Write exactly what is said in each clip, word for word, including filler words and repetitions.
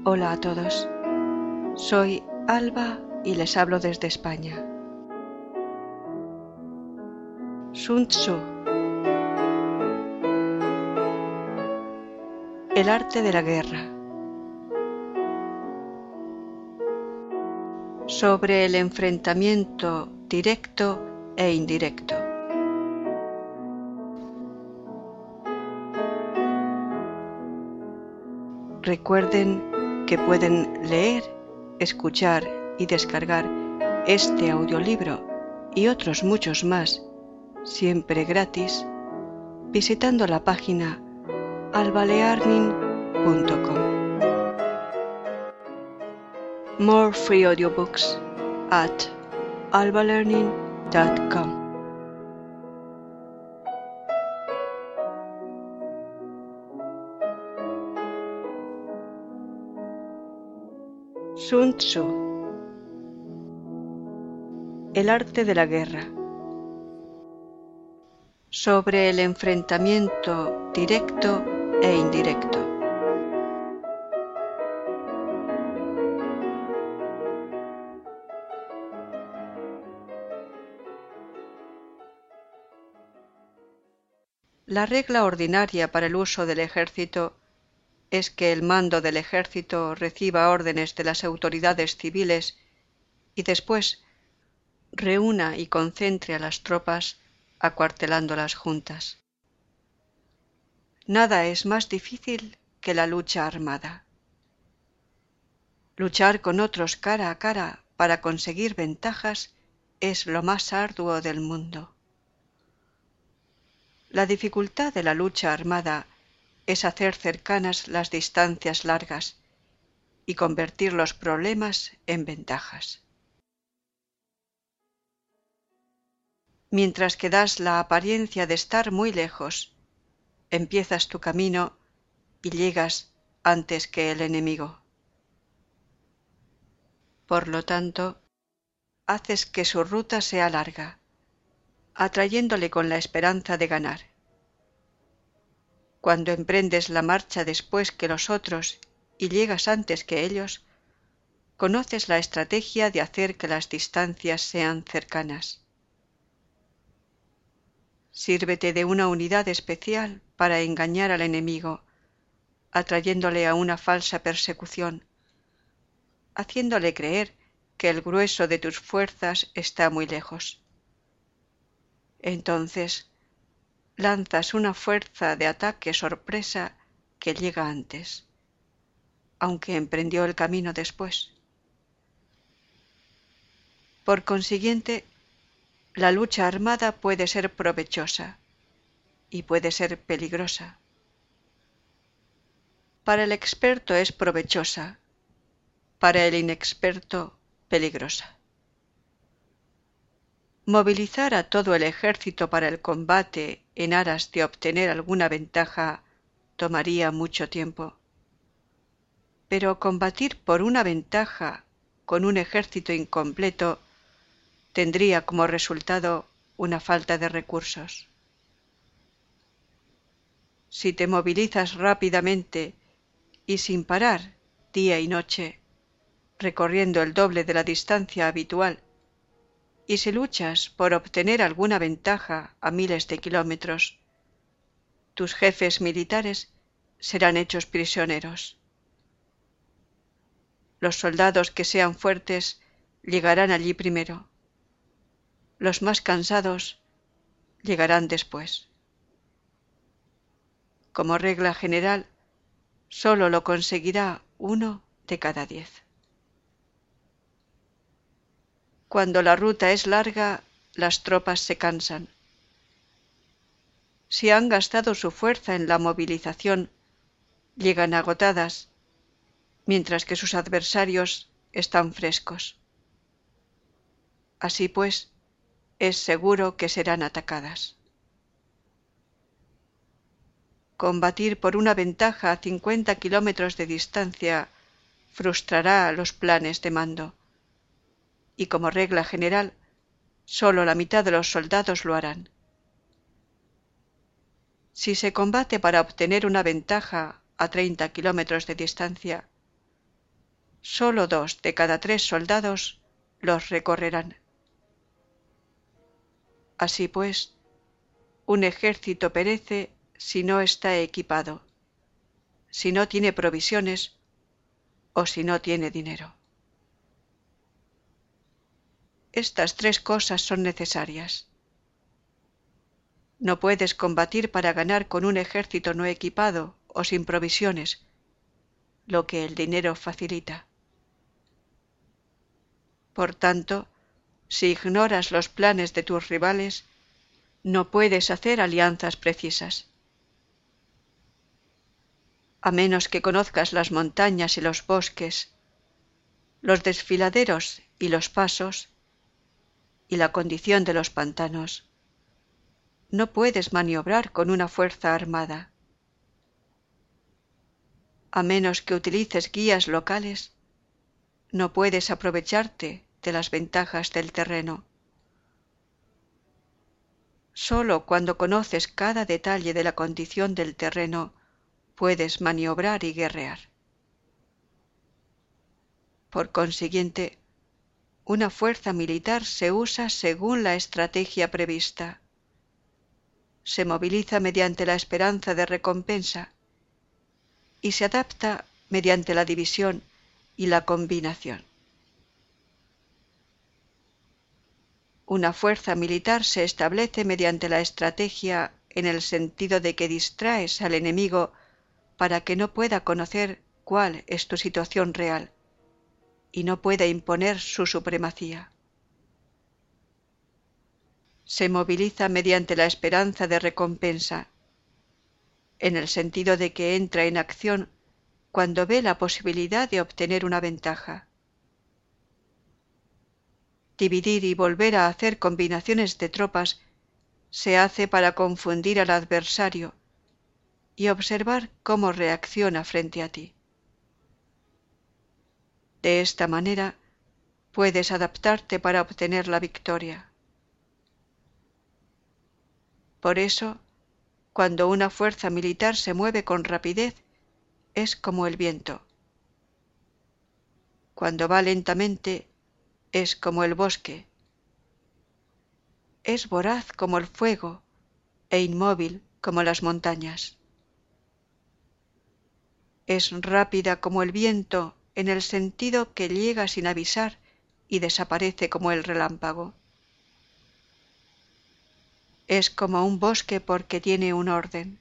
Hola a todos, soy Alba y les hablo desde España. Sun Tzu. El arte de la guerra. Sobre el enfrentamiento directo e indirecto. Recuerden que pueden leer, escuchar y descargar este audiolibro y otros muchos más, siempre gratis, visitando la página albalearning punto com. More free audiobooks at albalearning dot com. Sun Tzu. El arte de la guerra. Sobre el enfrentamiento directo e indirecto. La regla ordinaria para el uso del ejército es que el mando del ejército reciba órdenes de las autoridades civiles y después reúna y concentre a las tropas acuartelándolas juntas. Nada es más difícil que la lucha armada. Luchar con otros cara a cara para conseguir ventajas es lo más arduo del mundo. La dificultad de la lucha armada es hacer cercanas las distancias largas y convertir los problemas en ventajas. Mientras que das la apariencia de estar muy lejos, empiezas tu camino y llegas antes que el enemigo. Por lo tanto, haces que su ruta sea larga, atrayéndole con la esperanza de ganar. Cuando emprendes la marcha después que los otros y llegas antes que ellos, conoces la estrategia de hacer que las distancias sean cercanas. Sírvete de una unidad especial para engañar al enemigo, atrayéndole a una falsa persecución, haciéndole creer que el grueso de tus fuerzas está muy lejos. Entonces, lanzas una fuerza de ataque sorpresa que llega antes, aunque emprendió el camino después. Por consiguiente, la lucha armada puede ser provechosa y puede ser peligrosa. Para el experto es provechosa, para el inexperto peligrosa. Movilizar a todo el ejército para el combate en aras de obtener alguna ventaja tomaría mucho tiempo. Pero combatir por una ventaja con un ejército incompleto tendría como resultado una falta de recursos. Si te movilizas rápidamente y sin parar día y noche, recorriendo el doble de la distancia habitual, y si luchas por obtener alguna ventaja a miles de kilómetros, tus jefes militares serán hechos prisioneros. Los soldados que sean fuertes llegarán allí primero. Los más cansados llegarán después. Como regla general, solo lo conseguirá uno de cada diez. Cuando la ruta es larga, las tropas se cansan. Si han gastado su fuerza en la movilización, llegan agotadas, mientras que sus adversarios están frescos. Así pues, es seguro que serán atacadas. Combatir por una ventaja a cincuenta kilómetros de distancia frustrará los planes de mando, y como regla general, solo la mitad de los soldados lo harán. Si se combate para obtener una ventaja a treinta kilómetros de distancia, solo dos de cada tres soldados los recorrerán. Así pues, un ejército perece si no está equipado, si no tiene provisiones o si no tiene dinero. Estas tres cosas son necesarias. No puedes combatir para ganar con un ejército no equipado o sin provisiones, lo que el dinero facilita. Por tanto, si ignoras los planes de tus rivales, no puedes hacer alianzas precisas. A menos que conozcas las montañas y los bosques, los desfiladeros y los pasos, y la condición de los pantanos, no puedes maniobrar con una fuerza armada. A menos que utilices guías locales, no puedes aprovecharte de las ventajas del terreno. Solo cuando conoces cada detalle de la condición del terreno puedes maniobrar y guerrear. Por consiguiente, una fuerza militar se usa según la estrategia prevista. Se moviliza mediante la esperanza de recompensa y se adapta mediante la división y la combinación. Una fuerza militar se establece mediante la estrategia en el sentido de que distraes al enemigo para que no pueda conocer cuál es tu situación real y no pueda imponer su supremacía. Se moviliza mediante la esperanza de recompensa, en el sentido de que entra en acción cuando ve la posibilidad de obtener una ventaja. Dividir y volver a hacer combinaciones de tropas se hace para confundir al adversario y observar cómo reacciona frente a ti. De esta manera puedes adaptarte para obtener la victoria. Por eso, cuando una fuerza militar se mueve con rapidez, es como el viento. Cuando va lentamente, es como el bosque. Es voraz como el fuego e inmóvil como las montañas. Es rápida como el viento en el sentido que llega sin avisar y desaparece como el relámpago. Es como un bosque porque tiene un orden.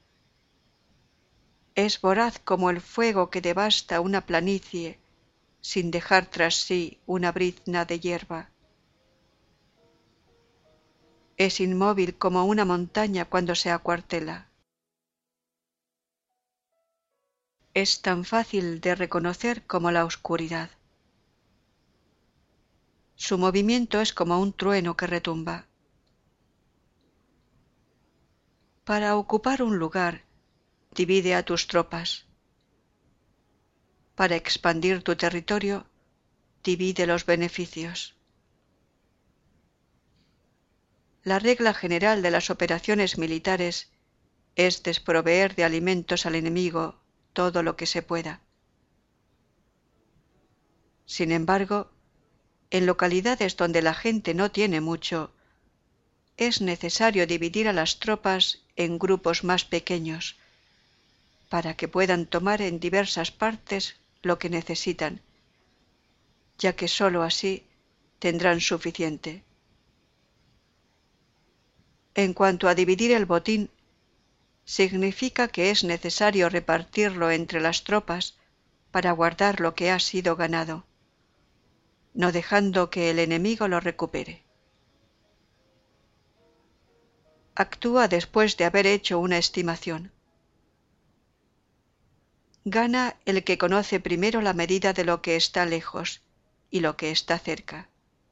Es voraz como el fuego que devasta una planicie sin dejar tras sí una brizna de hierba. Es inmóvil como una montaña cuando se acuartela. Es tan fácil de reconocer como la oscuridad. Su movimiento es como un trueno que retumba. Para ocupar un lugar, divide a tus tropas. Para expandir tu territorio, divide los beneficios. La regla general de las operaciones militares es desproveer de alimentos al enemigo todo lo que se pueda. Sin embargo, en localidades donde la gente no tiene mucho, es necesario dividir a las tropas en grupos más pequeños, para que puedan tomar en diversas partes lo que necesitan, ya que sólo así tendrán suficiente. En cuanto a dividir el botín, significa que es necesario repartirlo entre las tropas para guardar lo que ha sido ganado, no dejando que el enemigo lo recupere. Actúa después de haber hecho una estimación. Gana el que conoce primero la medida de lo que está lejos y lo que está cerca.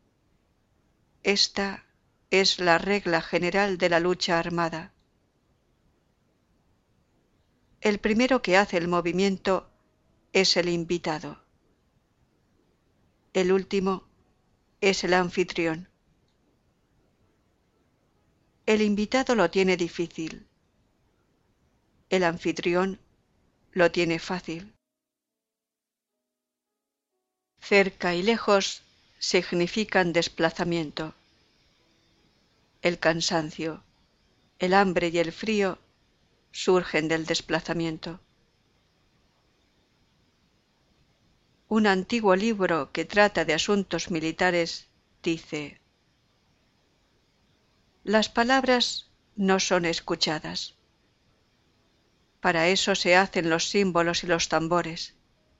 Esta es la regla general de la lucha armada. El primero que hace el movimiento es el invitado. El último es el anfitrión. El invitado lo tiene difícil. El anfitrión lo tiene fácil. Cerca y lejos significan desplazamiento. El cansancio, el hambre y el frío surgen del desplazamiento. Un antiguo libro que trata de asuntos militares dice: las palabras no son escuchadas. Para eso se hacen los símbolos y los tambores.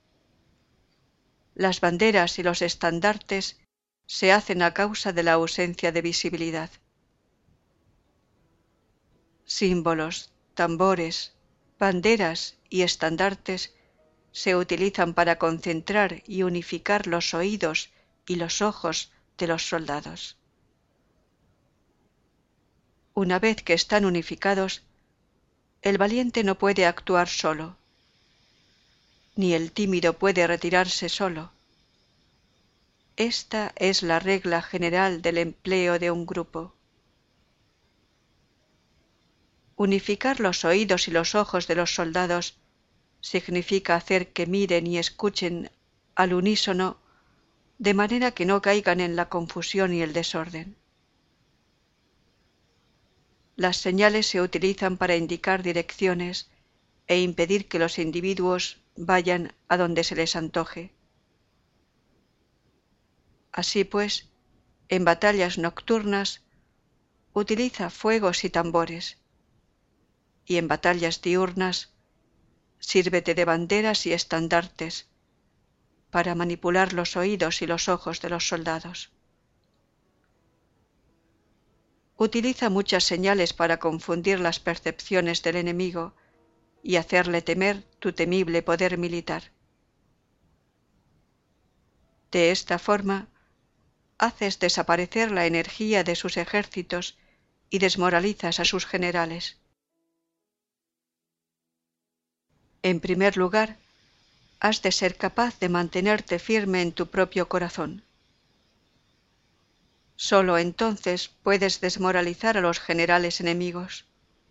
Las banderas y los estandartes se hacen a causa de la ausencia de visibilidad. Símbolos, tambores, banderas y estandartes se utilizan para concentrar y unificar los oídos y los ojos de los soldados. Una vez que están unificados, el valiente no puede actuar solo, ni el tímido puede retirarse solo. Esta es la regla general del empleo de un grupo. Unificar los oídos y los ojos de los soldados significa hacer que miren y escuchen al unísono, de manera que no caigan en la confusión y el desorden. Las señales se utilizan para indicar direcciones e impedir que los individuos vayan a donde se les antoje. Así pues, en batallas nocturnas, utiliza fuegos y tambores, y en batallas diurnas, sírvete de banderas y estandartes para manipular los oídos y los ojos de los soldados. Utiliza muchas señales para confundir las percepciones del enemigo y hacerle temer tu temible poder militar. De esta forma, haces desaparecer la energía de sus ejércitos y desmoralizas a sus generales. En primer lugar, has de ser capaz de mantenerte firme en tu propio corazón. Solo entonces puedes desmoralizar a los generales enemigos.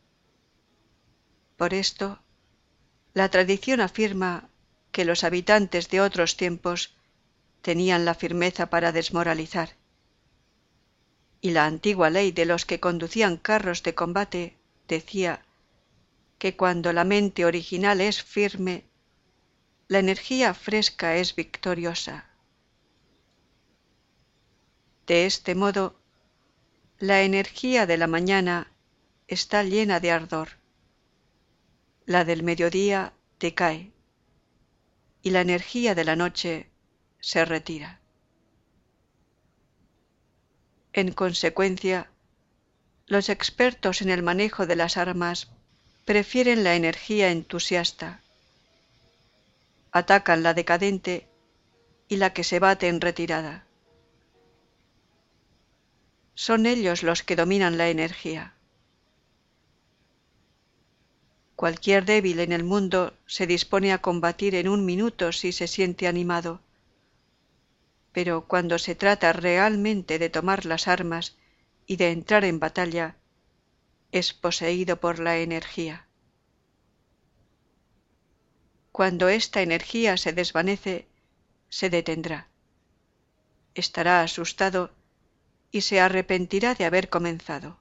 Por esto, la tradición afirma que los habitantes de otros tiempos tenían la firmeza para desmoralizar, y la antigua ley de los que conducían carros de combate decía que cuando la mente original es firme, la energía fresca es victoriosa. De este modo, la energía de la mañana está llena de ardor, la del mediodía decae, y la energía de la noche se retira. En consecuencia, los expertos en el manejo de las armas prefieren la energía entusiasta, atacan la decadente y la que se bate en retirada. Son ellos los que dominan la energía. Cualquier débil en el mundo se dispone a combatir en un minuto si se siente animado, pero cuando se trata realmente de tomar las armas y de entrar en batalla, es poseído por la energía. Cuando esta energía se desvanece, se detendrá. Estará asustado y se arrepentirá de haber comenzado.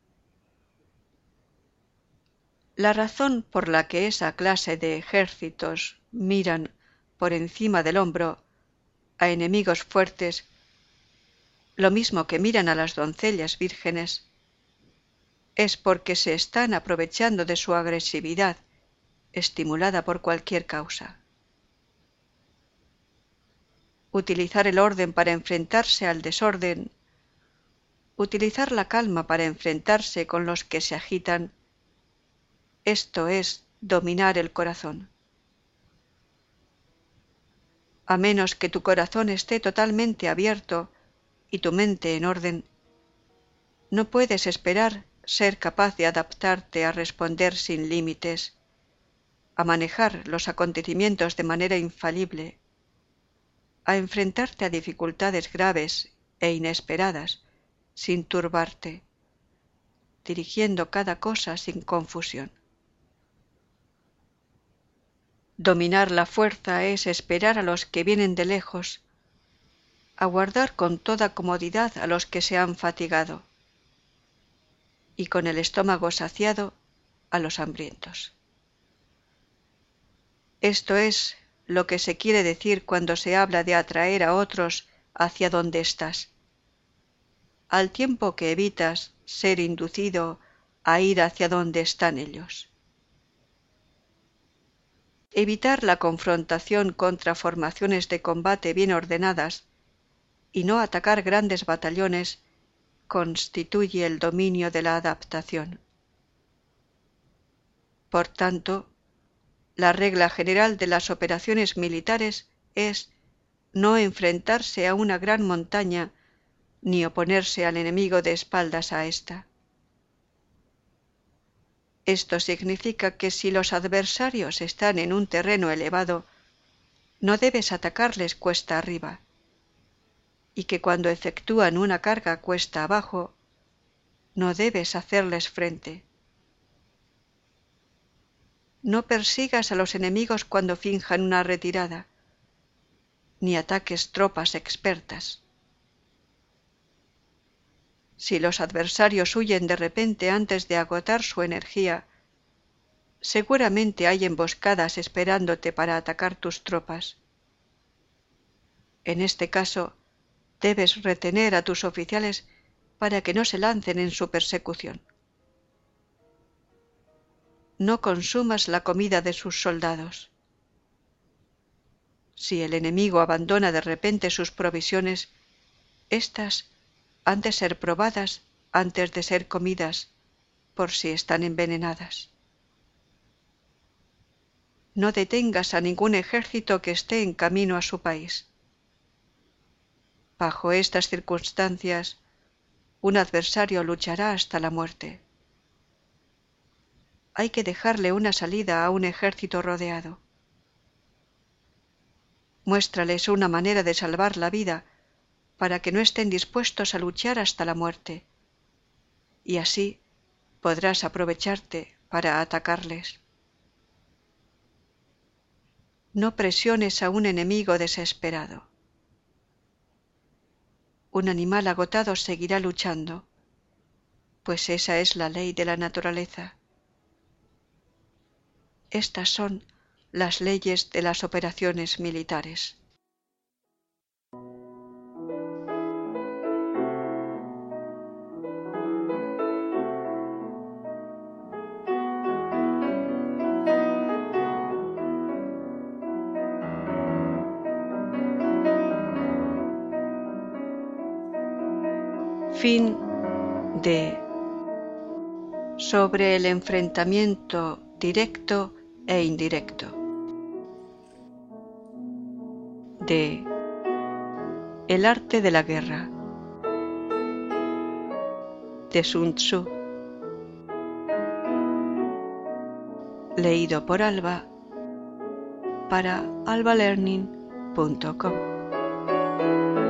La razón por la que esa clase de ejércitos miran por encima del hombro a enemigos fuertes, lo mismo que miran a las doncellas vírgenes, es porque se están aprovechando de su agresividad, estimulada por cualquier causa. Utilizar el orden para enfrentarse al desorden, utilizar la calma para enfrentarse con los que se agitan, esto es dominar el corazón. A menos que tu corazón esté totalmente abierto y tu mente en orden, no puedes esperar ser capaz de adaptarte a responder sin límites, a manejar los acontecimientos de manera infalible, a enfrentarte a dificultades graves e inesperadas sin turbarte, dirigiendo cada cosa sin confusión. Dominar la fuerza es esperar a los que vienen de lejos, aguardar con toda comodidad a los que se han fatigado, y con el estómago saciado a los hambrientos. Esto es lo que se quiere decir cuando se habla de atraer a otros hacia donde estás, al tiempo que evitas ser inducido a ir hacia donde están ellos. Evitar la confrontación contra formaciones de combate bien ordenadas y no atacar grandes batallones constituye el dominio de la adaptación. Por tanto, la regla general de las operaciones militares es no enfrentarse a una gran montaña ni oponerse al enemigo de espaldas a ésta. Esto significa que si los adversarios están en un terreno elevado, no debes atacarles cuesta arriba, y que cuando efectúan una carga cuesta abajo, no debes hacerles frente. No persigas a los enemigos cuando finjan una retirada, ni ataques tropas expertas. Si los adversarios huyen de repente antes de agotar su energía, seguramente hay emboscadas esperándote para atacar tus tropas. En este caso, debes retener a tus oficiales para que no se lancen en su persecución. No consumas la comida de sus soldados. Si el enemigo abandona de repente sus provisiones, éstas han de ser probadas antes de ser comidas, por si están envenenadas. No detengas a ningún ejército que esté en camino a su país. Bajo estas circunstancias, un adversario luchará hasta la muerte. Hay que dejarle una salida a un ejército rodeado. Muéstrales una manera de salvar la vida para que no estén dispuestos a luchar hasta la muerte, y así podrás aprovecharte para atacarles. No presiones a un enemigo desesperado. Un animal agotado seguirá luchando, pues esa es la ley de la naturaleza. Estas son las leyes de las operaciones militares. Fin de Sobre el enfrentamiento directo e indirecto de El arte de la guerra de Sun Tzu, leído por Alba para alba learning punto com.